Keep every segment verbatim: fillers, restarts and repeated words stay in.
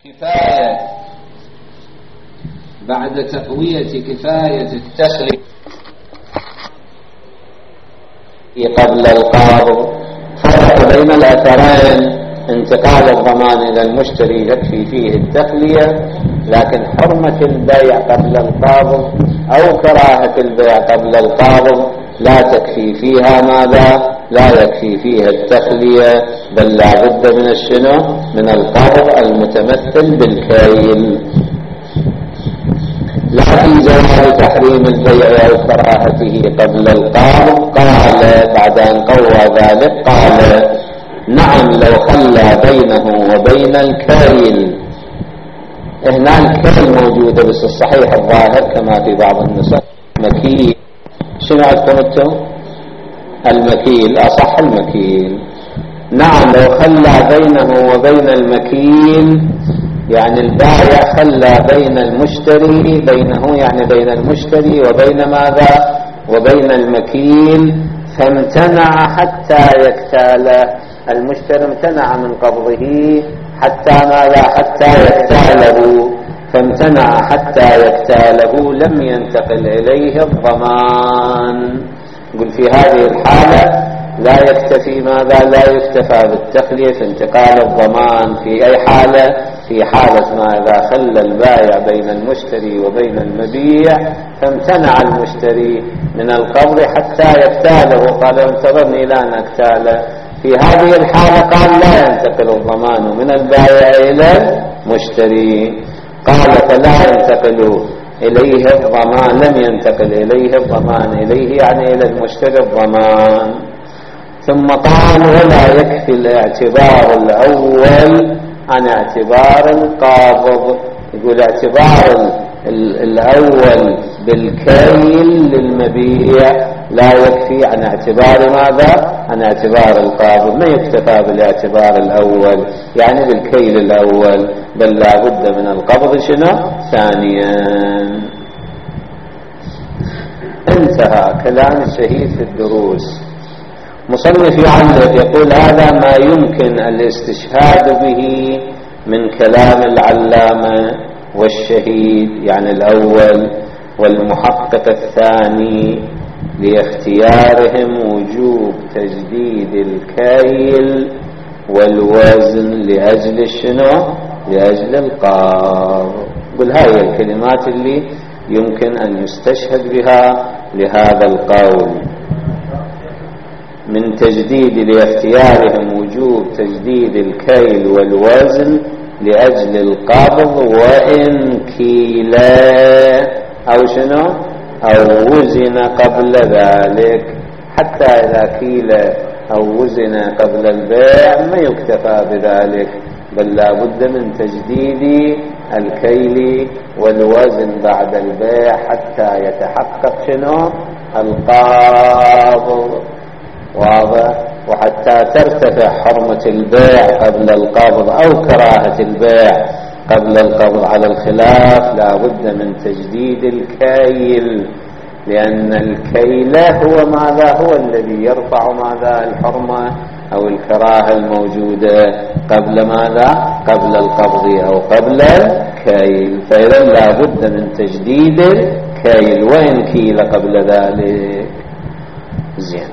كفاية بعد تقوية كفاية التخلية قبل القابض. فرق بين الأثرين، انتقال الضمان إلى المشتري يكفي فيه التخلية، لكن حرمة البيع قبل القابض أو كراهة البيع قبل القابض لا تكفي فيها ماذا؟ لا يكفي فيها التخلية، بل لا بد من الشنو؟ من القابض المتمثل بالكيل. لا في جواز تحريم البيع أو كراهته قبل القابض. قال بعد أن قوى ذلك قال نعم لو خلى بينه وبين الكيل. هنا الكيل موجودة بس الصحيح الظاهر كما في بعض النسخ مكيل. شنو عندكم انتم؟ المكيل أصح المكيل. نعم لو خلى بينه وبين المكيل يعني البائع خلى بين المشتري بينه يعني بين المشتري وبين ماذا؟ وبين المكيل، فامتنع حتى يكتاله. المشتري امتنع من قبضه حتى ماذا؟ حتى يكتاله، فامتنع حتى يكتاله لم ينتقل إليه الضمان. قل في هذه الحالة لا يكتفي ماذا؟ لا يكتفى بالتخلية في انتقال الضمان. في أي حالة؟ في حالة ماذا؟ خلى البائع بين المشتري وبين المبيع فامتنع المشتري من القبض حتى يكتاله، قال انتظرني إلى أن أكتاله. في هذه الحالة قال لا ينتقل الضمان من البائع إلى المشتري. قال فلا ينتقل إليه الضمان، لم ينتقل إليه الضمان، إليه يعني إلى المشتري الضمان. ثم قال ولا يكفي الاعتبار الأول عن اعتبار القابض. يقول اعتبار الأول بالكيل للمبيع لا يكفي عن اعتبار ماذا؟ عن اعتبار القابض. ما يكتفى بالاعتبار الأول يعني بالكيل الأول، بل لا بد من القبض شنو؟ ثانيا. انتهى كلام الشهيد في الدروس. مصنف يعلق يقول هذا ما يمكن الاستشهاد به من كلام العلامة والشهيد يعني الأول والمحقق الثاني لاختيارهم وجوب تجديد الكيل والوزن لأجل شنو؟ لأجل القابض. قل هاي الكلمات اللي يمكن أن يستشهد بها لهذا القول من تجديد لاختيارهم وجوب تجديد الكيل والوزن لأجل القبض وإن كيلا أو شنو أو وزن قبل ذلك. حتى إذا كيل أو وزن قبل البيع ما يكتفى بذلك، بل لا بد من تجديد الكيل والوزن بعد البيع حتى يتحقق شنو القابض. واضح؟ وحتى ترتفع حرمة البيع قبل القبض أو كراهة البيع قبل القبض على الخلاف لا بد من تجديد الكيل، لأن الكيل هو ماذا؟ هو الذي يرفع ماذا؟ الحرمة أو الكراهة الموجودة قبل ماذا؟ قبل القبض أو قبل الكيل. فإذا لا بد من تجديد الكيل وإن كيل قبل ذلك. زين.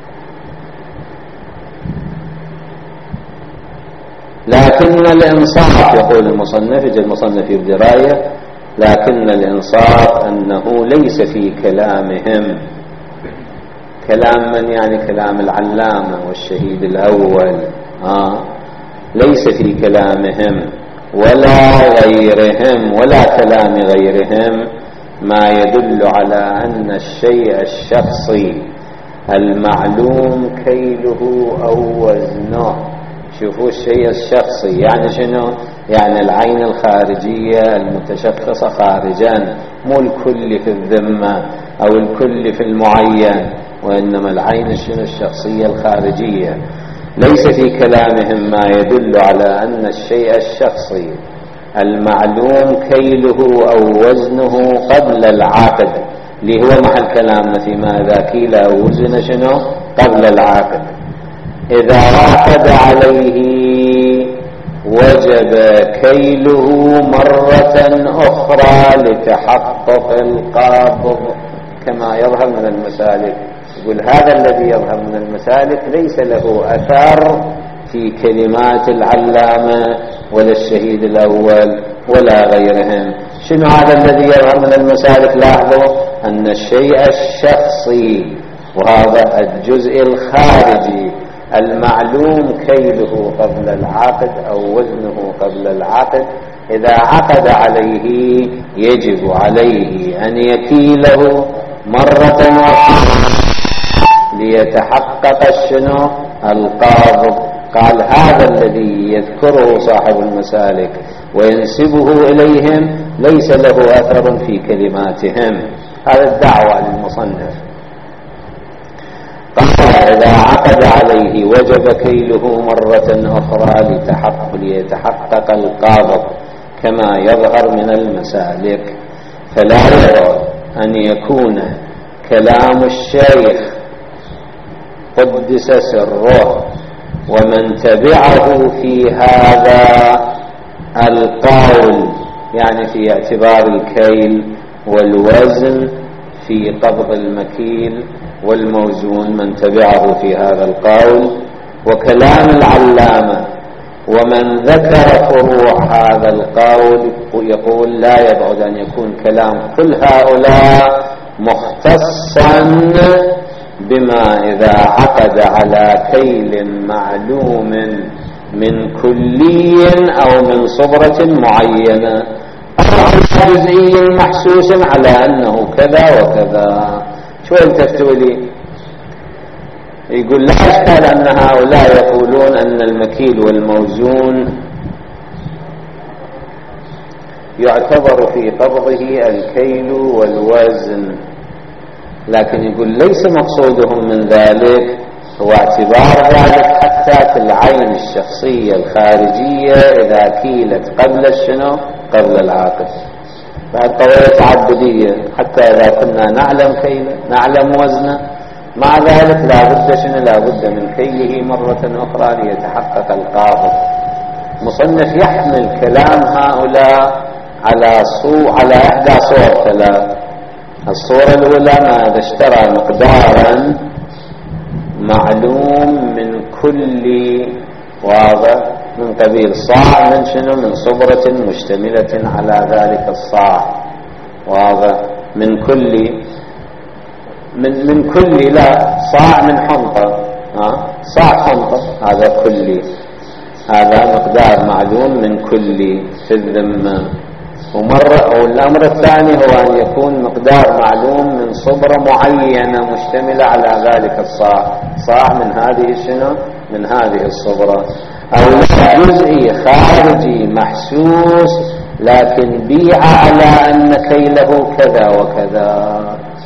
لكن الإنصاف يقول المصنف، يجي المصنف يبدي رايه، لكن الإنصاف أنه ليس في كلامهم كلام من يعني كلام العلامة والشهيد الأول آه ليس في كلامهم ولا غيرهم ولا كلام غيرهم ما يدل على أن الشيء الشخصي المعلوم كيله أو وزنه. شوفوا الشيء الشخصي يعني شنو؟ يعني العين الخارجية المتشخصة خارجا، مو الكل في الذمة أو الكل في المعين، وإنما العين شنو؟ الشخصية الخارجية. ليس في كلامهم ما يدل على أن الشيء الشخصي المعلوم كيله أو وزنه قبل العقد، اللي هو محل كلامنا في ماذا؟ كيل أو وزن شنو؟ قبل العقد. إذا عقد عليه وجب كيله مرة أخرى لتحقق القابض كما يظهر من المسالك. يقول هذا الذي يظهر من المسالك ليس له أثر في كلمات العلامة ولا الشهيد الأول ولا غيرهم. شنو هذا الذي يظهر من المسالك؟ لاحظوا أن الشيء الشخصي وهذا الجزء الخارجي المعلوم كيله قبل العقد أو وزنه قبل العقد، إذا عقد عليه يجب عليه أن يكيله مرة أخرى ليتحقق الشنو القابض. قال هذا الذي يذكره صاحب المسالك وينسبه إليهم ليس له أثر في كلماتهم. هذا الدعوة للمصنف. قال إذا عقد عليه وجب كيله مرة أخرى لتحقق ليتحقق القابض كما يظهر من المسالك. فلا يرى أن يكون كلام الشيخ قدس سره ومن تبعه في هذا القول، يعني في اعتبار الكيل والوزن في قبض المكيل والموزون، من تبعه في هذا القول، وكلام العلامة ومن ذكر فروع هذا القول يقول لا يبعد أن يكون كلام كل هؤلاء مختصا بما إذا عقد على كيل معلوم من كلي أو من صبرة معينة أو جزئي محسوس على أنه كذا وكذا. شو أنت تقولي؟ يقول لا أشكال أن هؤلاء يقولون أن المكيل والموزون يعتبر في قبضه الكيل والوزن، لكن يقول ليس مقصودهم من ذلك هو اعتبار ذلك حتى في العين الشخصية الخارجية إذا كيلت قبل الشنو قبل العاقد. بعد قضية تعددية حتى إذا كنا نعلم كيله نعلم وزنه، مع ذلك لا بد شنو لا بد من كيله مرة أخرى ليتحقق القابض. مصنف يحمل كلام هؤلاء على صو على إحدى صور ثلاث. الصورة الأولى ما إذا اشترى مقدارا معلوم من كل واضح من قبيل صاع من شنو من صبرة مشتملة على ذلك الصاع، واضح من كل من من كل لا صاع من حنطة، ها صاع حنطة هذا كلي، هذا مقدار معلوم من كل في الذمة. ومرة والأمر الثاني هو أن يكون مقدار معلوم من صبرة معينة مشتملة على ذلك الصاع، صاع من هذه شنو من هذه الصبرة، أو جزئي خارجي محسوس لكن بيع على أن كيله كذا وكذا،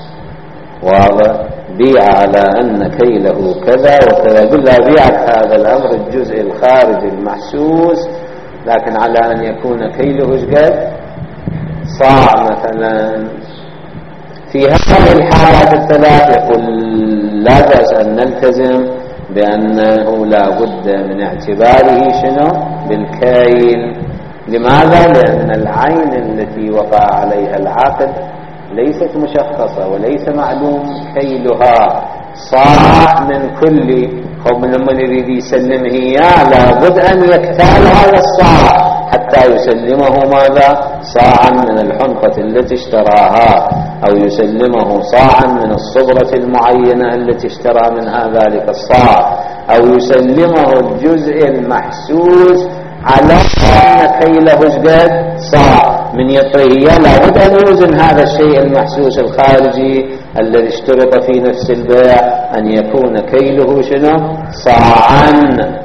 واضح بيع على أن كيله كذا وكذا. بالله بيعت هذا الأمر الجزء الخارجي المحسوس لكن على أن يكون كيله شقد صاع مثلا. في هذه الحالات الثلاث يقول لا بأس أن نلتزم بأنه لا بد من اعتباره شنو بالكيل. لماذا؟ لأن العين التي وقع عليها العقد ليست مشخصة وليس معلوم كيلها، صاع من كل هم لما يريد يسلمه إياه لابد أن يكتال هذا الصاع حتى يسلمه ماذا صاعا من الحنطة التي اشتراها، أو يسلمه صاعا من الصبرة المعينة التي اشترى منها ذلك الصاع، أو يسلمه الجزء المحسوس على أن كيله شقد صاع من يطيه. لابد أن يوزن هذا الشيء المحسوس الخارجي الذي اشترط في نفس البيع أن يكون كيله شنو صاعا،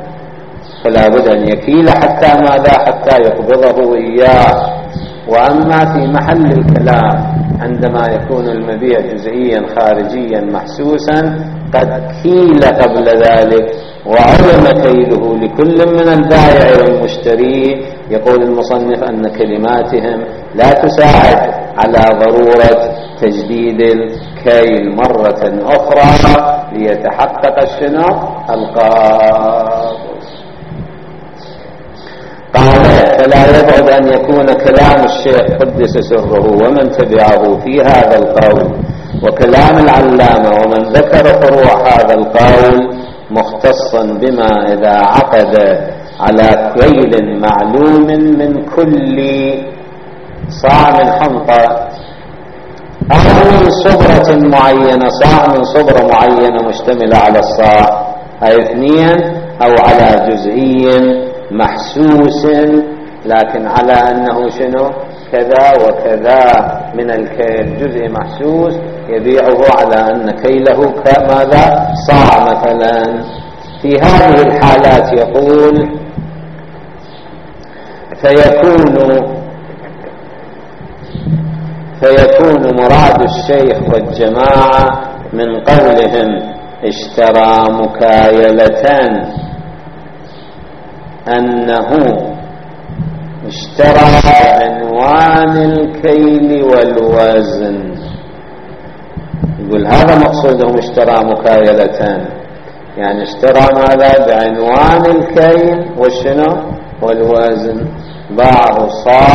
فلا بد أن يكيل حتى ماذا حتى يقبضه إياه. وأما في محل الكلام عندما يكون المبيع جزئيا خارجيا محسوسا قد كيل قبل ذلك وعلم كيله لكل من البائع والمشتري، يقول المصنف أن كلماتهم لا تساعد على ضرورة تجديد الكيل مرة أخرى ليتحقق الشنو القابض. قال قال فلا يبعد أن يكون كلام الشيخ قدس سره ومن تبعه في هذا القول وكلام العلامة ومن ذكر فروع هذا القول مختصا بما إذا عقد على كيل معلوم من كل صاع من حنطة أو من صبرة معينة، صاع من صبرة معينة مشتملة على الصاع أي اثنين، أو على جزئي محسوس لكن على أنه شنو كذا وكذا من الكيل، جزء محسوس يبيعه على أن كيله كماذا صاع مثلا. في هذه الحالات يقول فيكون فيكون مراد الشيخ والجماعة من قولهم اشترى مكايلة أنه اشترى عنوان الكيل والوزن. يقول هذا مقصودهم اشترى مكايلتان، يعني اشترى ماذا بعنوان الكيل والشنو والوزن، باعه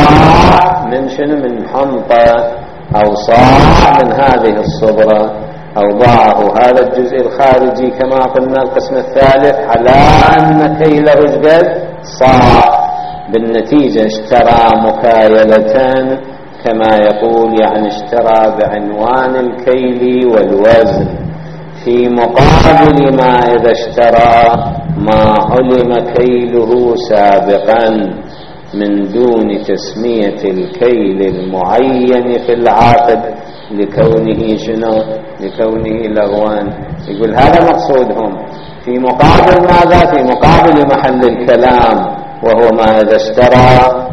صاع من شنو من حنطة أو صاع من هذه الصبرة، أو باعه هذا الجزء الخارجي كما قلنا القسم الثالث على أن كيله قد صاع. بالنتيجة اشترى مكايلة كما يقول يعني اشترى بعنوان الكيل والوزن، في مقابل ما إذا اشترى ما علم كيله سابقا من دون تسمية الكيل المعين في العقد لكونه شنو لكونه لغوان. يقول هذا مقصودهم في مقابل ماذا؟ في مقابل محل الكلام، وهو ما إذا اشترى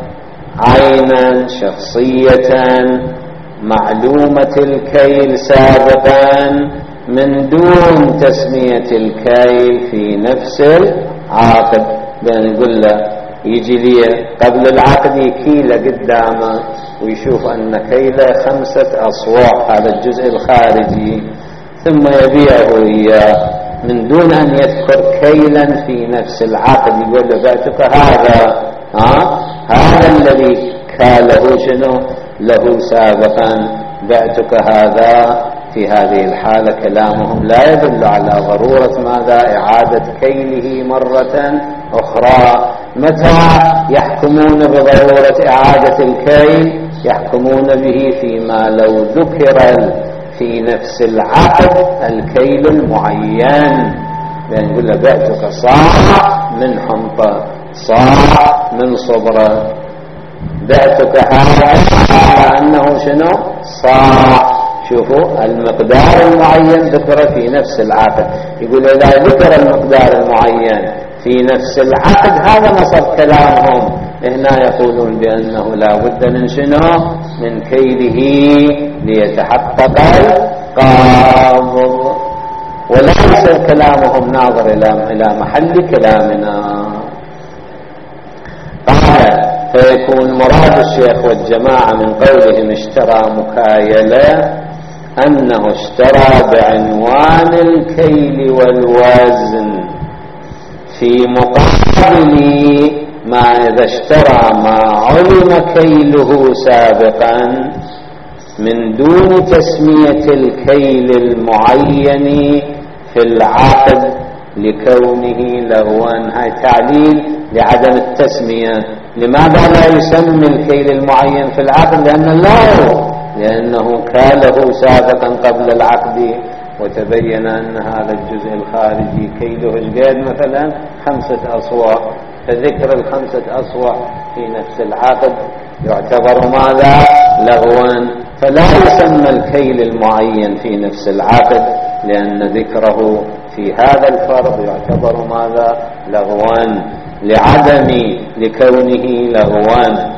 عينا شخصية معلومة الكيل سابقا من دون تسمية الكيل في نفس العقد. بأن يقول له يجي لي قبل العقد كيلة قدامه ويشوف أن كيلة خمسة أصواع هذا الجزء الخارجي، ثم يبيعه إياه من دون أن يذكر كيلا في نفس العقد، يقول له بعتك هذا ها هذا الذي كاله شنو له سابقا بعتك هذا. في هذه الحالة كلامهم لا يدل على ضرورة ماذا إعادة كيله مرة أخرى. متى يحكمون بضرورة إعادة الكيل؟ يحكمون به فيما لو ذكر في نفس العقد الكيل المعين، يعني يقول له بعتك صاع من حنطة صاع من صبرة، بعتك هذا على أنه شنو صاع. شوفوا المقدار المعين ذكر في نفس العقد. يقول إذا ذكر المقدار المعين في نفس العقد هذا نصب كلامهم. هنا يقولون بأنه لا بد من شنو من كيله ليتحقق القابض، وليس كلامهم ناظر إلى محل كلامنا. قال فيكون مراد الشيخ والجماعة من قولهم اشترى مكايلة أنه اشترى بعنوان الكيل والوزن في مقابل ما إذا اشترى ما علم كيله سابقا من دون تسمية الكيل المعين في العقد لكونه لغوا. هاي تعليل لعدم التسمية. لماذا لا يسمي الكيل المعين في العقد؟ لأن الله لأنه كاله سابقا قبل العقد وتبين أن هذا الجزء الخارجي كيله الجاد مثلا خمسة أصواع، فذكر الخمسة أصواع في نفس العقد يعتبر ماذا لغوا، فلا يسمى الكيل المعين في نفس العقد لأن ذكره في هذا الفرض يعتبر ماذا لغوا لعدم لكونه لغوا.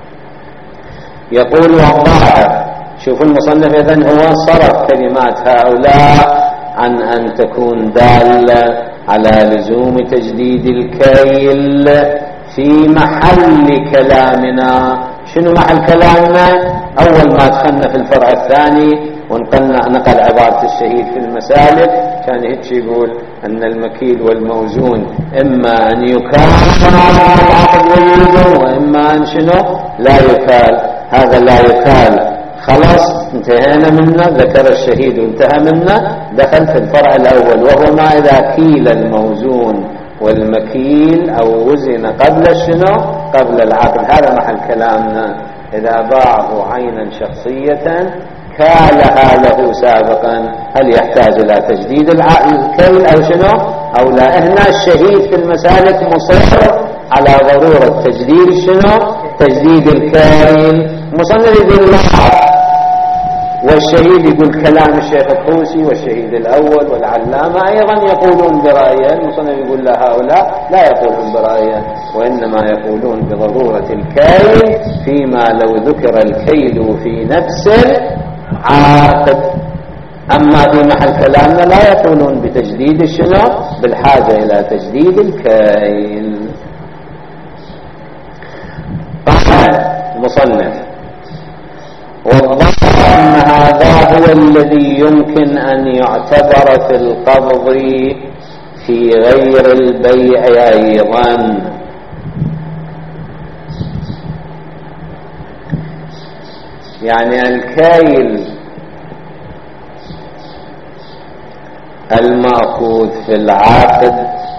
يقول والظاهر، شوف المصنف إذن هو صرف كلمات هؤلاء عن أن تكون دالة على لزوم تجديد الكيل في محل كلامنا. شنو محل كلامنا؟ أول ما دخلنا في الفرع الثاني ونقلنا نقل عبارة الشهيد في المسالك كان هيك يقول أن المكيل والموزون إما أن يكال على العقد ويوزن وإما أن شنو لا يكال. هذا لا يكال خلاص انتهينا منه، ذكر الشهيد وانتهى منه، دخل في الفرع الأول وهو ما إذا كيل الموزون والمكيل أو وزن قبل الشنو قبل العقد. هذا محل كلامنا. إذا باعه عينا شخصية كالها له سابقا هل يحتاج إلى تجديد الكيل أو شنو أو لا؟ هنا الشهيد في المسالك مصر على ضرورة تجديد شنو تجديد الكيل. مصنف يقول لا، والشهيد يقول كلام الشيخ الطوسي والشهيد الأول والعلامة أيضا يقولون برأيين. المصنف يقول لا، هؤلاء لا يقولون برأيين وإنما يقولون بضرورة الكيل فيما لو ذكر الكيل في نفس العقد. أما في محل كلامنا لا يقولون بتجديد الشنو بالحاجة إلى تجديد الكيل. قال المصنف والظاهر أن هذا هو الذي يمكن أن يعتبر في القبض في غير البيع أيضا. يعني الكيل المأخوذ في العقد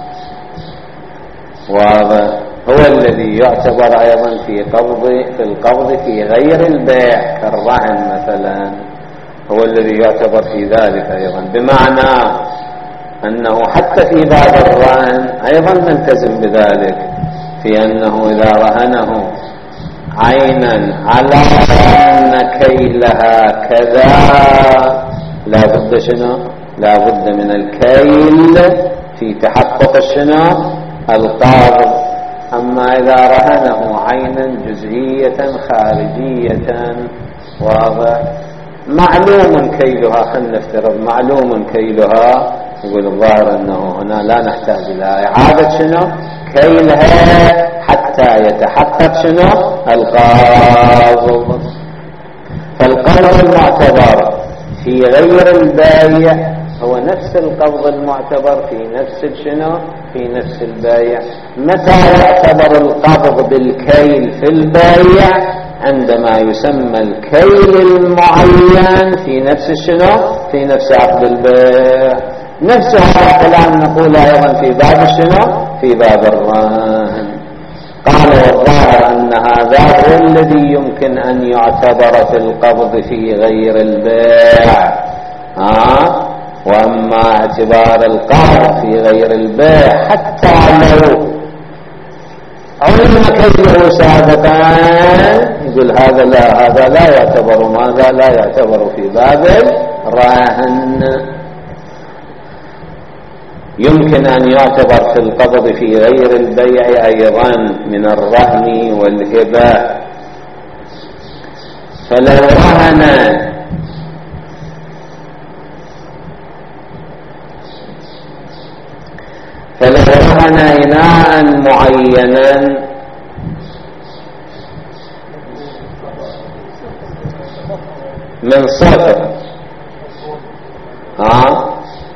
واضح هو الذي يعتبر أيضا في قبض في القبض في غير البيع كالرهن مثلا، هو الذي يعتبر في ذلك أيضا. بمعنى أنه حتى في باب الرهن أيضا نلتزم بذلك، في أنه إذا رهنه عينا على أن كيلها كذا لا بد شنو لا بد من الكيل في تحقق الشنو القبض. أما إذا رهنه عينا جزئية خارجية واضح معلوم كيلها، خلنا نفترض معلوم كيلها، يقول الظاهر أنه هنا لا نحتاج إلى إعادة شنو كيلها حتى يتحقق شنو القبض. فالقبض المعتبر في غير البايع هو نفس القبض المعتبر في نفس الشنو في نفس البايع. متى يعتبر القبض بالكيل في البايع؟ عندما يسمى الكيل المعين في نفس الشنو في نفس عقد البيع. نفس هذا الكلام نقول أيضا في باب الشنو في باب الرهن. قال والظاهر أن هذا هو الذي يمكن أن يعتبر في القبض في غير البيع. ها وأما اعتبار القبض في غير البيع حتى لو علم كيله سابقا، يقول هذا لا هذا لا يعتبر ماذا لا يعتبر في باب الرهن. يمكن أن يعتبر في القبض في غير البيع أيضا من الرهن والهبة. فلو رهن فلو رهن إناء معينا من صفر ها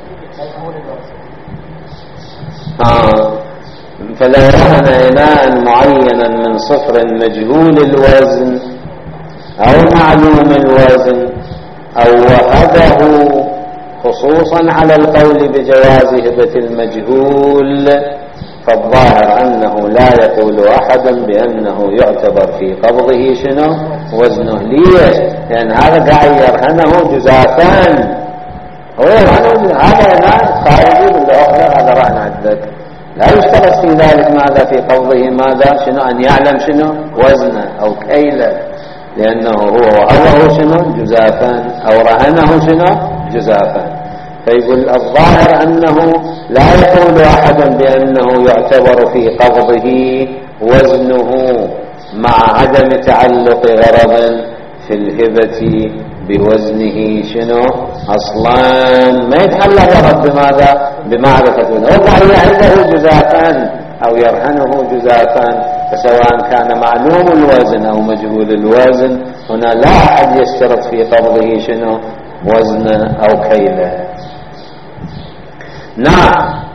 ها فلو رهن إناء معينا من صفر مجهول الوزن أو معلوم الوزن أو وهبه خصوصا على القول بجواز هبة المجهول، فالظاهر أنه لا يقول أحدا بأنه يعتبر في قبضه شنو وزنه. ليش؟ لأن هذا قاعد يرهنه جزافان، هو يرهنه هذا ناس خارجي بالأخرى هذا رهن عندك، لا يشترط في ذلك ماذا في قبضه ماذا شنو أن يعلم شنو وزنه أو كيله، لأنه هو وهبه شنو جزافان أو رهنه شنو جزافا. فيقول الظاهر أنه لا يقول أحد بأنه يعتبر في قبضه وزنه مع عدم تعلق غرض في الهبة بوزنه شنو أصلا، ما يتعلق غرض بماذا بمعرفة وزنه، هو عنده جزافا أو يرهنه جزافا، فسواء كان معلوم الوزن أو مجهول الوزن هنا لا أحد يشترط في قبضه شنو وزن أو كيله. نعم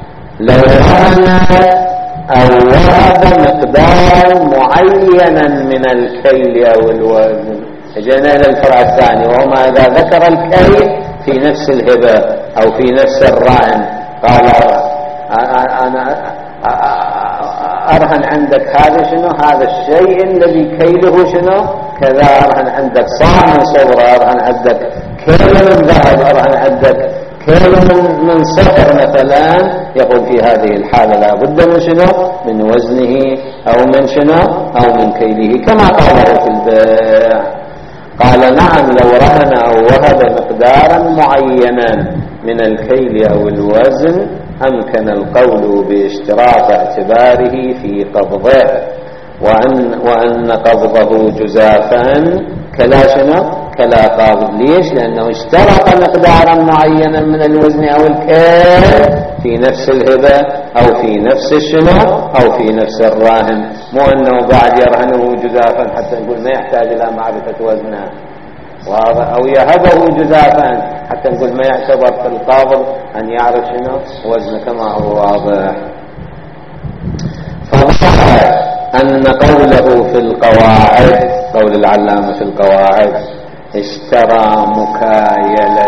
لو رهن أو وهب مقدار معينا من الكيل أو الوزن. جينا إلى الفرع الثاني، وهو ما إذا ذكر الكيل في نفس الهبة أو في نفس الرهن، قال أنا أرهن عندك هذا شنو، هذا الشيء الذي كيله شنو كذا، أرهن عندك صاع من صبرة، أرهن عندك كيل من ذهب، أرهن عندك كيل من, من صفر مثلا. يقول في هذه الحالة لا بد من شنو، من وزنه أو من شنو أو من كيله كما قاله في البيع. قال نعم لو رهن أو وهب مقدارا معينا من الكيل أو الوزن أمكن القول باشتراط اعتباره في قبضه، وأن, وأن قبضه جزافا كلا شنو كلا قابض. ليش؟ لأنه اشترط مقدارا معينا من الوزن أو الكيل في نفس الهبة أو في نفس الشنو أو في نفس الراهن، مو أنه بعد يرهنه جزافا حتى نقول ما يحتاج إلى معرفة وزنه، أو يهبه جزافا حتى نقول ما يعتبر في القابض أن يعرف شنو وزنه كما هو واضح. فظهر أن قوله في القواعد، قول العلامة في القواعد اشترى مكايلة،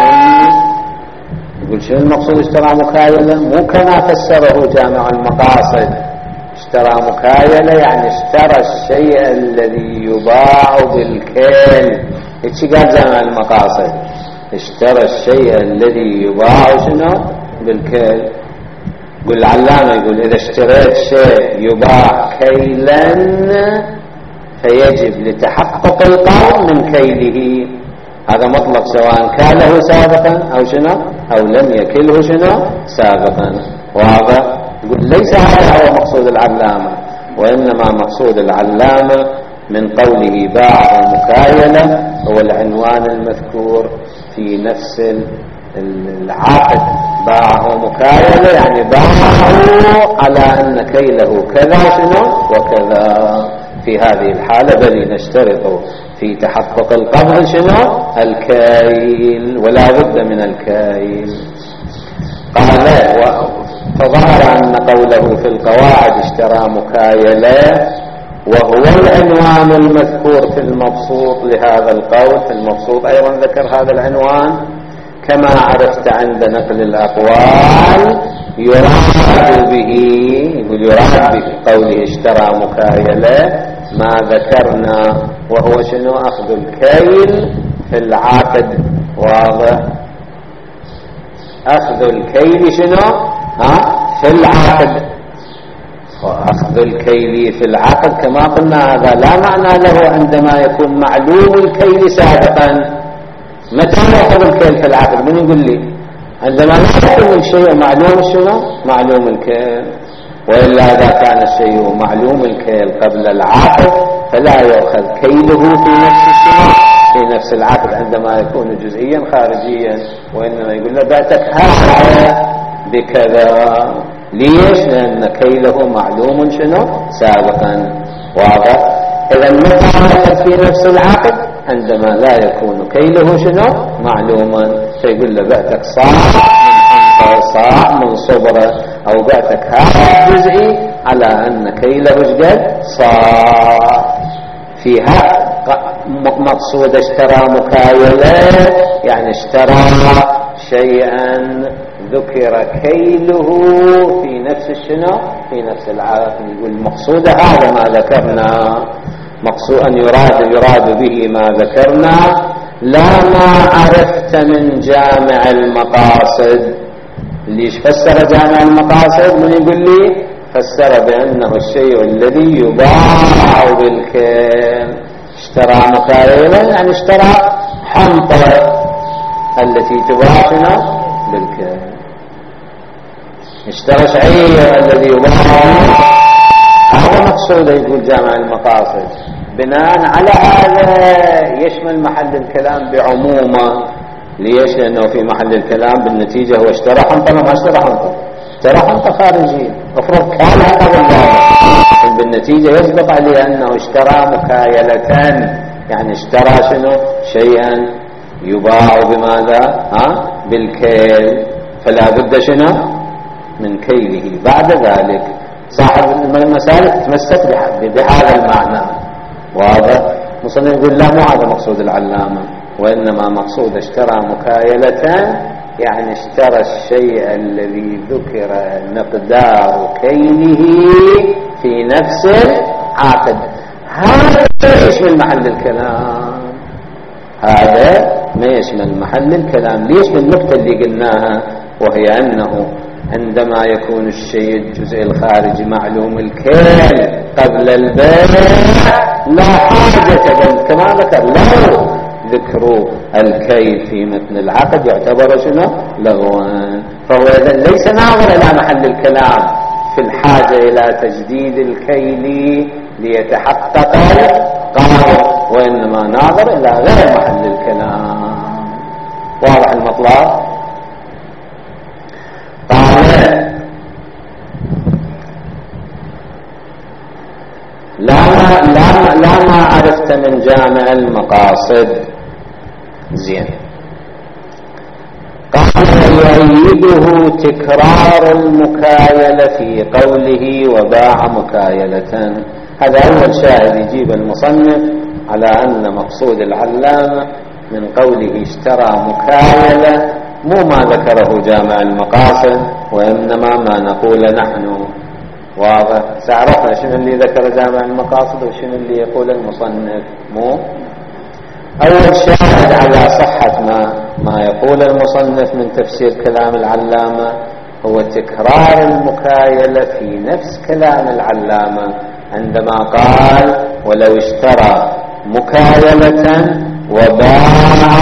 يقول شنو المقصود اشترى مكايلة؟ مو كما فسره جامع المقاصد. اشترى مكايلة يعني اشترى الشيء الذي يباع بالكيل، ايش قال جامع المقاصد؟ اشترى الشيء الذي يباع شنو بالكيل. يقول العلامة يقول إذا اشتريت شيء يباع كيلا فيجب لتحقق القول من كيله، هذا مطلق سواء كاله سابقا أو شنو أو لم يكله شنو سابقا. واضح؟ يقول ليس هذا هو مقصود العلامة، وإنما مقصود العلامة من قوله باعه مكايلة هو العنوان المذكور في نفس العقد. باعه مكايلة يعني باعه على أن كيله كذا شنو وكذا. في هذه الحالة بل نشترط في تحقق القبض شنو الكيل، ولا بد من الكيل. قال فظهر أن قوله في القواعد اشترى مكايلة وهو العنوان المذكور في المبسوط لهذا القول. في المبسوط أيضا ذكر هذا العنوان كما عرفت عند نقل الأقوال. يراد به، يقول يراد بقوله اشترى مكايلة ما ذكرنا وهو شنو أخذ الكيل في العقد. واضح؟ أخذ الكيل شنو ها في العقد، وأخذ الكيل في العقد كما قلنا هذا لا معنى له عندما يكون معلوم الكيل سابقا. متى يأخذ الكيل في العقد؟ من يقول لي؟ عندما لا يكون الشيء معلوم شنو معلوم الكيل. وإلا إذا كان الشيء معلوم الكيل قبل العقد فلا يأخذ كيله في نفس الشيء في نفس العقد عندما يكون جزئيا خارجيا، وإنما يقول له بعتك هذا بكذا. ليش؟ لأن كيله معلوم شنو سابقا. واضح؟ إذا متى يأخذ في نفس العقد؟ عندما لا يكون كيله شنو معلوما، فيقول له بعتك صاع من صاع من صبرة، أو بعتك هذا الجزئي على أن كيله جد صاع. فيها مقصود اشترى مكايلة يعني اشترى شيئا ذكر كيله في نفس الشنو في نفس العقد. يقول المقصود هذا ما ذكرنا، مقصود أن يراد يراد به ما ذكرنا لا ما عرفت من جامع المقاصد. ليش فسر جامع المقاصد؟ من يقول لي فسر بأنه الشيء الذي يباع بالكيل. اشترى مكايلة يعني اشترى حنطة التي تباع بالكيل، اشترى شعير الذي يباع. هذا مقصود يقول جامع المقاصد. بناء على هذا يشمل محل الكلام بعمومه. ليش؟ لأنه في محل الكلام بالنتيجة هو اشترى حنطة ما اشترى حنطة، اشترى حنطة خارجية. افرض كان هذا الله بالنتيجة يسبق عليه أنه اشترى مكايلة، يعني اشترى شنو شيئا يباع بماذا ها بالكيل. فلا بد شنو من كيله. بعد ذلك صاحب المسالك تمسك بهذا المعنى. واضح؟ مصنف يقول لا، مو هذا مقصود العلامة، وإنما مقصود اشترى مكايلة، يعني اشترى الشيء الذي ذكر مقدار كيله في نفس العقد. هذا ما يشمل محل الكلام، هذا ما يشمل محل الكلام. ليش؟ بالنقطة اللي قلناها، وهي أنه عندما يكون الشيء الجزء الخارجي معلوم الكيل قبل البيع لا حاجة، بل كما ذكر لو ذكروا الكيل في متن العقد يعتبر شنو؟ لغوا. فهو إذن ليس ناظر إلى محل الكلام في الحاجة إلى تجديد الكيل ليتحقق القانون، وإنما ناظر إلى غير محل الكلام. واضح المطلب؟ قال لا ما, لا, لا ما عرفت من جامع المقاصد. زين. قال يؤيده تكرار المكايلة في قوله وباع مكايلة. هذا أول شاهد يجيب المصنف على أن مقصود العلامة من قوله اشترى مكايلة مو ما ذكره جامع المقاصد، وإنما ما نقول نحن. واضح؟ سعرفنا شنو اللي ذكر جامع المقاصد وشنو اللي يقول المصنف. مو أول شاهد على صحة ما ما يقول المصنف من تفسير كلام العلامة هو تكرار المكايلة في نفس كلام العلامة عندما قال ولو اشترى مكايلة وباع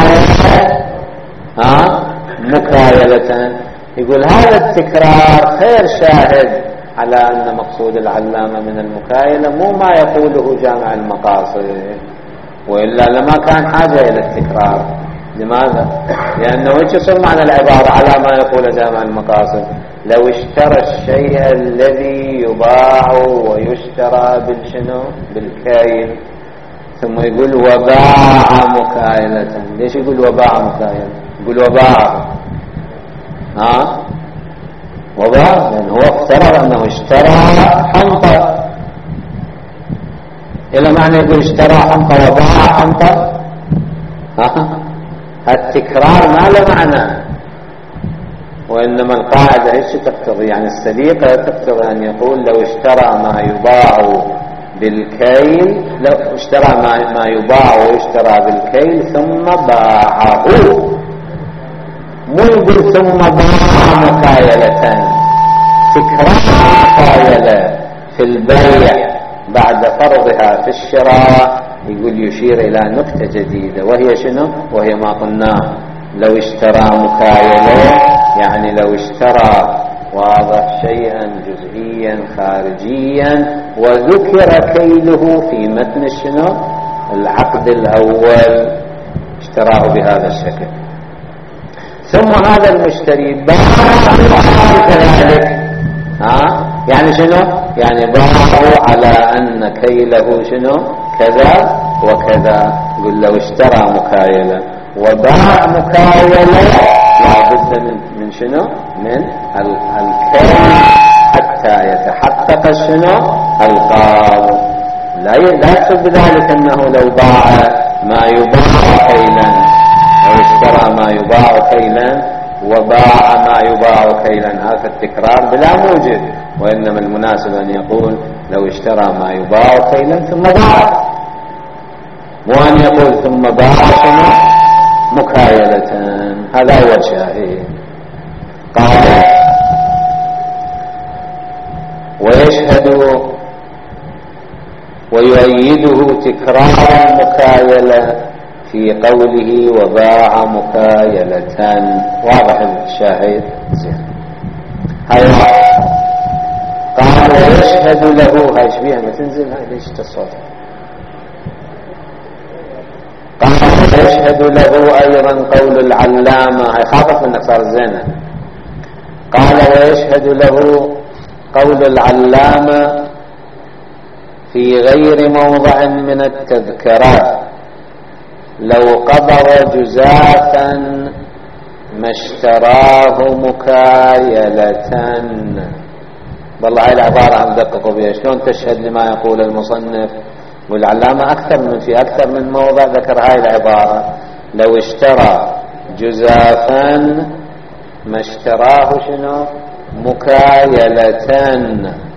ها مكايلة. يقول هذا التكرار خير شاهد على أن مقصود العلامة من المكايلة مو ما يقوله جامع المقاصد، وإلا لما كان حاجة إلى التكرار. لماذا؟ لأنه ايش يصير معنى العبارة على ما يقول جامع المقاصد؟ لو اشترى الشيء الذي يباع ويشترى بالشنو؟ بالكايل. ثم يقول وباع مكايلة. ليش يقول وباع مكايلة؟ يقول وباع ها وباع لأن هو افترض أنه اشترى حنطة، إلى معنى يقول اشترى حنطة وباع حنطة. ها التكرار ما له معنى، وإنما القاعدة ايش تقتضي؟ يعني السليقة تقتضي أن يقول لو اشترى ما يباع بالكيل، لو اشترى ما, ما يباع ويشترى بالكيل ثم باعه، مو يقول ثم باع مكايلة. تكرار المكايلة في البيع بعد فرضها في الشراء يقول يشير إلى نقطة جديدة، وهي شنو؟ وهي ما قلناه لو اشترى مكايلة، يعني لو اشترى واضح شيئا جزئيا خارجيا وذكر كيله في متن شنو؟ العقد الأول، اشتراه بهذا الشكل. ثم هذا المشتري باع كذلك، ها يعني شنو؟ يعني باعه على أن كيله شنو؟ كذا وكذا. يقول لو اشترى مكايلة وباع مكايلة لابد من من شنو؟ من الكيل حتى يتحقق شنو؟ القابض. لا يقصد بذلك أنه لو باع ما يباع كيلا أو اشترى ما يباع كيلا وباع ما يباع كيلا، هذا التكرار بلا موجب، وإنما المناسب أن يقول لو اشترى ما يباع كيلا ثم باع، وأن يقول ثم باع شنو؟ مكايلة. هذا أول شاهد. قال ويشهد ويؤيده تكرار المكايلة في قوله وباع مكايلة. واضح الشاهد؟ زين. هاي قال ويشهد له، هاي شبيها ما تنزل، هاي ليش تصوت؟ قال ويشهد له أيضا قول العلامة، هاي خافت منك صار الزينة. قال ويشهد له قول العلامة في غير موضع من التذكرات لو قبض جزافا ما اشتراه مكايلة. والله هاي العبارة عم دققوا بها شلون تشهد لما يقول المصنف والعلامة أكثر من في أكثر من موضع ذكر هاي العبارة. لو اشترى جزافا ما اشتراه شنو مكايلة،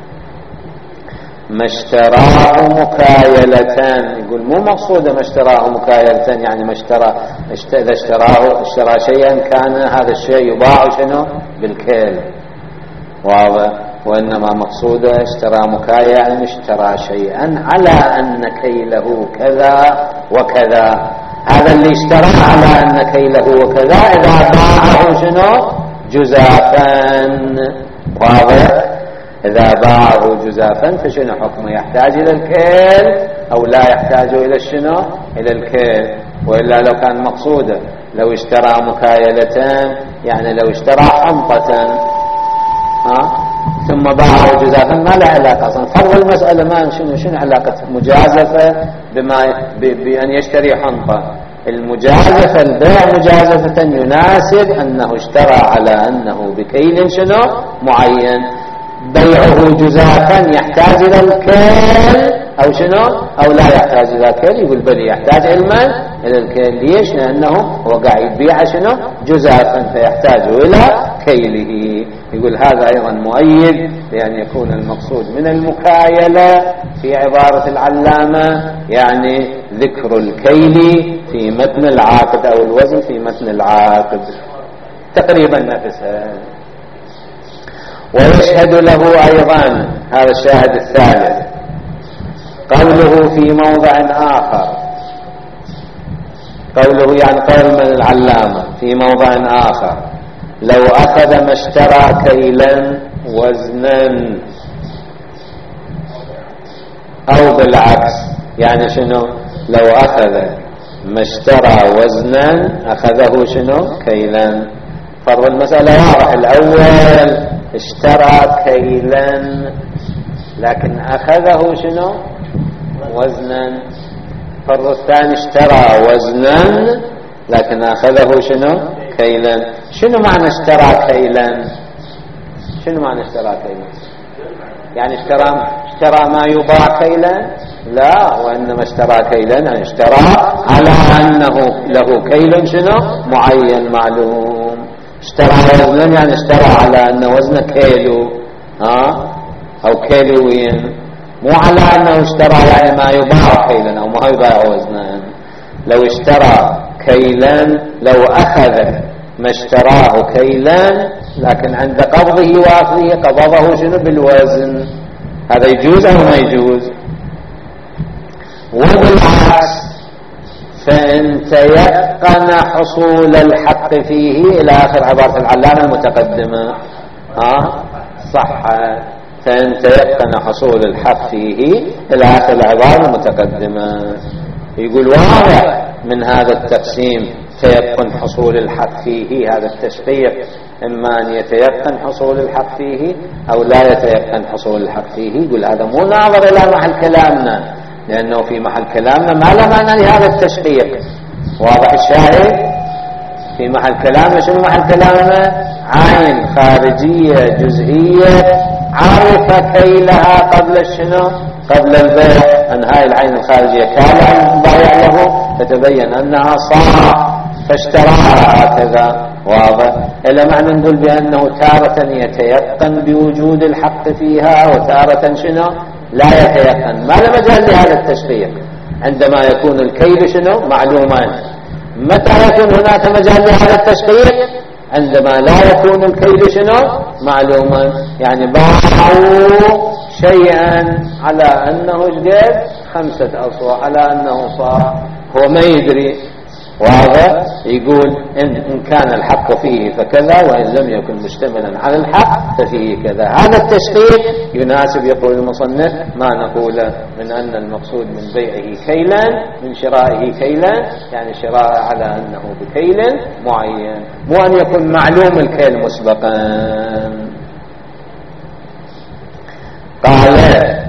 ما اشتراه مكايلة. يقول مو مقصودة ما اشتراه مكايلة يعني ما اشترى إذا اشتراه اشترى شيئا كان هذا الشيء يباع شنو بالكيل، واضح، وإنما مقصودة اشترى مكايلة يعني اشترى شيئا على أن كيله كذا وكذا. هذا اللي اشترى على أن كيله وكذا إذا باعه شنو جزافا، واضح. إذا باعه جزافا فشنو حكمه؟ يحتاج إلى الكيل أو لا يحتاج إلى شنو إلى الكيل؟ وإلا لو كان مقصوده لو اشترى مكايلة يعني لو اشترى حنطة ها ثم باعه جزافا ما له علاقة أصلا. فرض المسألة ما شنو شنو علاقة مجازفة بما بأن يشتري حنطة؟ المجازفة البيع مجازفة يناسب أنه اشترى على أنه بكيل شنو معين. بيعه جزافا يحتاج إلى الكيل أو شنو أو لا يحتاج إلى الكيل؟ يقول بل يحتاج علما إلى الكيل. ليش؟ لأنه هو قاعد يبيع شنو جزافا فيحتاج إلى كيله. يقول هذا أيضا مؤيد لأن يكون المقصود من المكايلة في عبارة العلامة يعني ذكر الكيل في متن العاقد أو الوزن في متن العاقد تقريبا نفسها. ويشهد له أيضا هذا الشاهد الثالث قوله في موضع آخر، قوله يعني قول من العلامة في موضع آخر لو أخذ ما اشترى كيلا وزنا، أو بالعكس يعني شنو لو أخذ ما اشترى وزنا أخذه شنو كيلا. فرض المسألة واضح، الأول اشترى كيلا لكن أخذه شنو وزنا. فرض الثاني اشترى وزنا لكن أخذه شنو كيلا. شنو معنى اشترى كيلا؟ شنو معنى اشترى كيلا؟ يعني اشترى اشترى ما يباع كيلا؟ لا، وإنما اشترى كيلا يعني اشترى على أنه له كيل شنو معين معلوم. اشترى وزنا يعني اشترى على أن وزن كيلو ها أو كيلوين، مو على أنه اشترى يعني ما يباع كيلا أو ما يباع وزنا. لو اشترى كيلا لو أخذ ما اشتراه كيلا لكن عند قبضه وأخذه قبضه شنو بالوزن، هذا يجوز أو ما يجوز؟ وبالعكس فإن تيقن حصول الحق فيه إلى آخر عبارة العلامة المتقدمة ها صح. فإن تيقن حصول الحق فيه إلى آخر العبارة المتقدمة. يقول واضح من هذا التقسيم تيقن حصول الحق فيه، هذا التشقيق إما أن يتيقن حصول الحق فيه أو لا يتيقن حصول الحق فيه. يقول هذا مو ناظر إلى محل كلامنا لأنه في محل كلامنا ما له معنى لهذا التشقيق. واضح الشاهد؟ في محل كلامنا شنو محل كلامنا؟ عين خارجية جزئية عرف كيلها قبل الشنو قبل البيع، أن هاي العين الخارجية كان عن البائع له فتبين أنها صاع فاشتراها هكذا. واضح؟ إلا معنى نقول بأنه تارة يتيقن بوجود الحق فيها وتارة شنو لا يتيقن. ما له مجال لهذا التشقيق عندما يكون الكيل شنو معلوما. متى يكون هناك مجال لهذا التشقيق؟ عندما لا يكون الكيل شنو معلوما. يعني باعوا شيئا على أنه جديد خمسة أصواع على أنه صاع، هو ما يدري. واضح؟ يقول إن, إن كان الحق فيه فكذا وإن لم يكن مشتملا على الحق ففيه كذا. هذا التشقيق يناسب يقول المصنف ما نقول من أن المقصود من بيعه كيلا من شرائه كيلا يعني شراء على أنه بكيل معين، مو أن يكون معلوم الكيل مسبقا. قال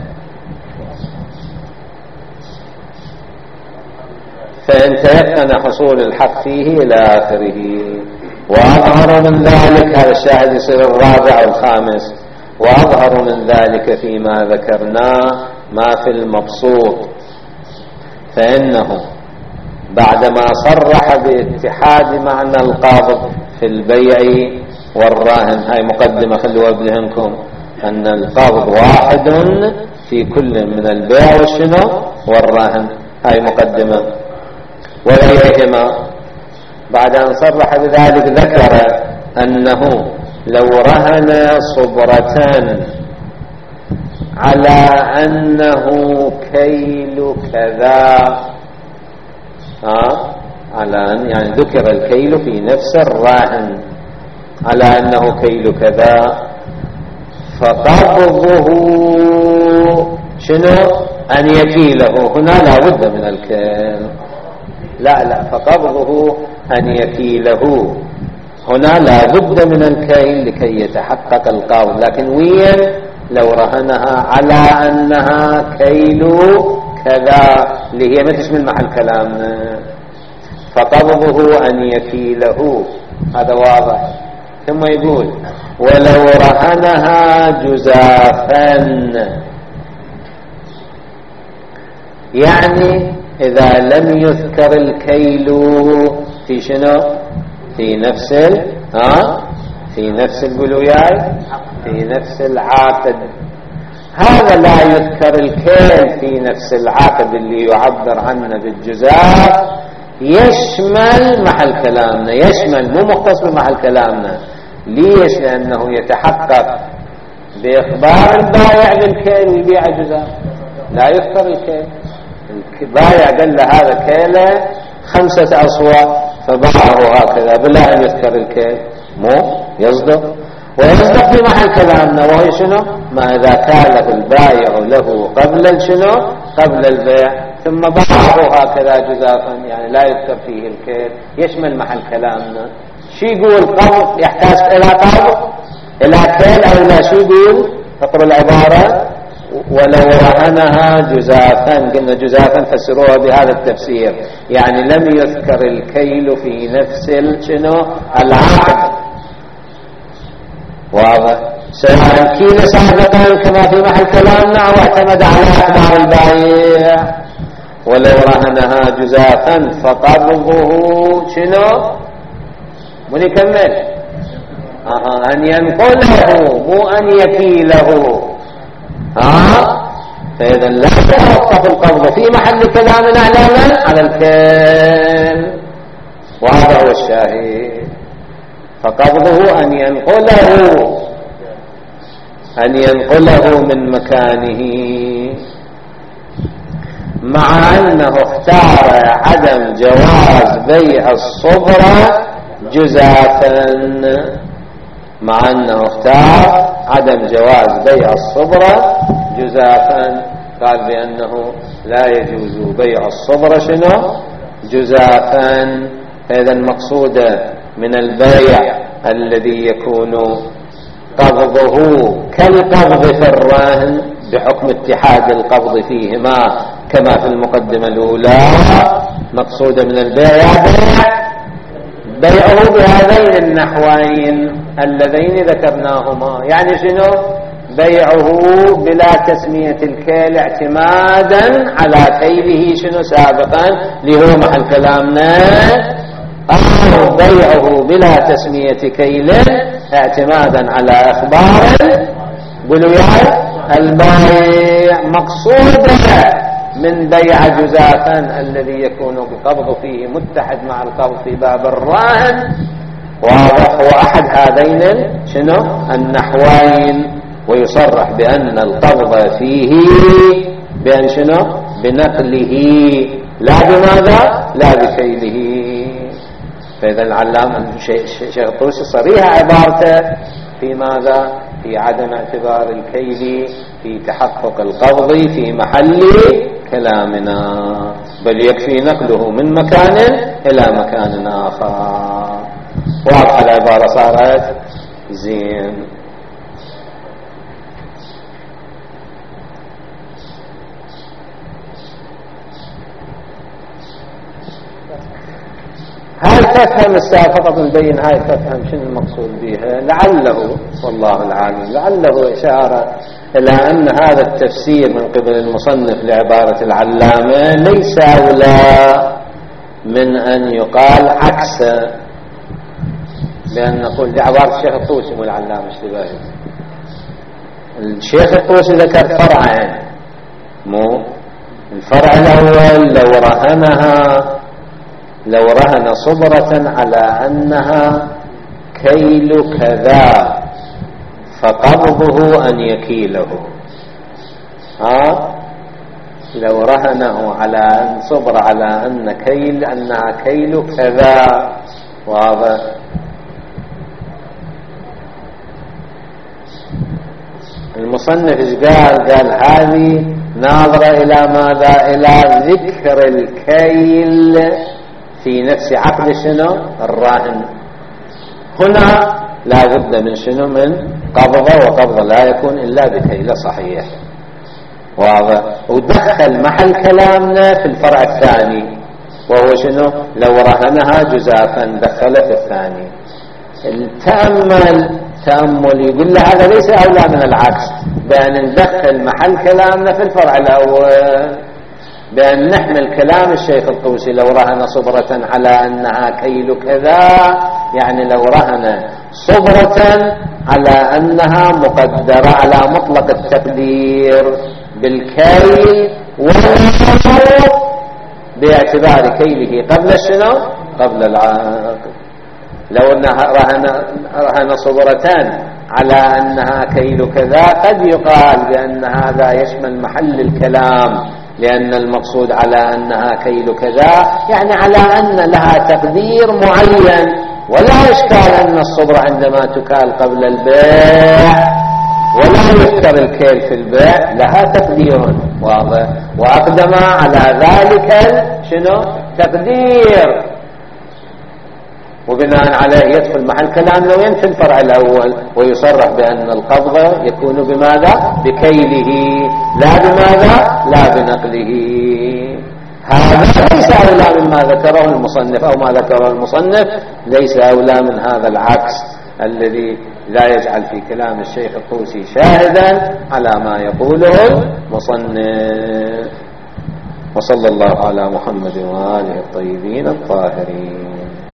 فإن تيقن حصول الحق فيه إلى آخره. وأظهر من ذلك، هذا الشاهد يصير الرابع والخامس، وأظهر من ذلك فيما ذكرناه ما في المبسوط، فإنه بعدما صرح باتحاد معنى القبض في البيع والرهن، هاي مقدمة خلوها بذهنكم، أن القبض واحد في كل من البيع والشنو والرهن، هاي مقدمة. وغيرهما بعد أن صرح بذلك ذكر أنه لو رهن صبرة على أنه كيل كذا، آه على أن يعني ذكر الكيل في نفس الراهن على أنه كيل كذا، فقبضه شنو أن يكيله، هنا لا بد من الكيل، لا لا فقبضه أن يكيله، هنا لا بد من الكيل لكي يتحقق القبض، لكن وين لو رهنها على أنها كيل كذا اللي هي ما تشمل محل كلامنا، فقبضه أن يكيله، هذا واضح. ثم يقول ولو رهنها جزافا، يعني إذا لم يذكر الكيل في شنو في نفس ال ها في نفس البلوياي في نفس العقد، هذا لا يذكر الكيل في نفس العقد اللي يعبر عنه بالجزاف، يشمل محل كلامنا، يشمل مو مختص بمحل كلامنا. ليش؟ لأنه يتحقق بإخبار البائع بالكيل ويبيع جزاف، لا يذكر الكيل، البائع قال له هذا كيله خمسة أصواع فباعه هكذا بلا أن يذكر الكيل، مو يصدق، ويصدق في محل كلامنا، وهي شنو ما إذا كاله البائع له قبل شنو قبل البيع ثم باعه هكذا جزافا، يعني لا يذكر فيه الكيل، يشمل محل كلامنا. شو يقول قبض يحتاج إلى قبض إلى كيل أو لا؟ شو يقول؟ اقرأ العبارة ولو رهنها جزافا، قلنا جزافا فسروها بهذا التفسير، يعني لم يذكر الكيل في نفس شنو العقد، واضح؟ سواء كيل سابقا كما في محل كلامنا أو اعتمد على أخبار البائع. ولو رهنها جزافا فقبضه شنو من يكمل آه أن ينقله مو أن يكيله، ها فإذا لا يتوقف القبض في محل كلامنا على على الكيل، وهذا هو الشاهد. فقبضه أن ينقله أن ينقله من مكانه، مع أنه اختار عدم جواز بيع الصبرة جزافا، مع أنه اختار عدم جواز بيع الصبرة جزافا، قال بأنه لا يجوز بيع الصبرة شنو جزافا. فإذا المقصود من البيع الذي يكون قبضه كالقبض في الرهن بحكم اتحاد القبض فيهما كما في المقدمة الأولى، مقصود من البيع بيعه بهذين النحوين اللذين ذكرناهما، يعني شنو بيعه بلا تسمية الكيل اعتمادا على كيله شنو سابقا اللي هو محل كلامنا، أو بيعه بلا تسمية كيل اعتمادا على أخبار بلويات البائع، مقصودا من بيع جزافا الذي يكون بقبض فيه متحد مع القبض في باب الراهن، وهو أحد هذين شنو النحوين، ويصرح بأن القبض فيه بأن شنو بنقله لا بماذا لا بكيله. فإذا العلامة الشيخ الطوسي صريح عبارته في ماذا في عدم اعتبار الكيل في تحقق القبض في محل كلامنا، بل يكفي نقله من مكان إلى مكان آخر. واضح العبارة صارت زين. هل تفهم الساعة فقط نبين هاي تفهم شنو المقصود بها، لعله والله العالم لعله إشارة إلى أن هذا التفسير من قبل المصنف لعبارة العلامة ليس أولى من أن يقال عكسه، لأن نقول لعبارة الشيخ الطوسي مو العلامة اشتباهي. الشيخ الطوسي ذكر فرعين، مو الفرع الأول لو رهنها لو رهن صبرة على أنها كيل كذا فقبضه أن يكيله، ها لو رهنه على أن صبر على أن كيل أنها كيل كذا. واضح؟ المصنف ايش قال؟ قال هذه ناظرة إلى ماذا؟ إلى ذكر الكيل في نفس عقد شنو؟ الراهن. هنا لا بد من شنو؟ من قبضة، وقبضة لا يكون إلا بكيل صحيح. واضح؟ ودخل محل كلامنا في الفرع الثاني وهو شنو؟ لو رهنها جزافا دخل في الثاني. التأمل تأمل يقول له هذا ليس أولى من العكس، بأن ندخل محل كلامنا في الفرع الأول، بأن نحمل كلام الشيخ الطوسي لو رهن صبرة على أنها كيل كذا، يعني لو رهن صبرة على أنها مقدرة على مطلق التقدير بالكيل والمطلق باعتبار كيله قبل الشنو؟ قبل العقد. لو أنها رهن, رهن صبرتان على أنها كيل كذا قد يقال بأن هذا يشمل محل الكلام، لأن المقصود على أنها كيل كذا يعني على أن لها تقدير معين، ولا إشكال أن الصبر عندما تكال قبل البيع ولا يذكر الكيل في البيع لها تقدير واضح، وأقدم على ذلك شنو؟ تقدير، وبناء عليه يدخل محل كلام لو ينفي الفرع الأول ويصرح بأن القبضة يكون بماذا؟ بكيله لا بماذا؟ لا بنقله. هذا ليس أولى مما ذكره المصنف، أو ما ذكره المصنف ليس أولى من هذا العكس الذي لا يجعل في كلام الشيخ الطوسي شاهدا على ما يقوله المصنف. وصلى الله على محمد وآله الطيبين الطاهرين.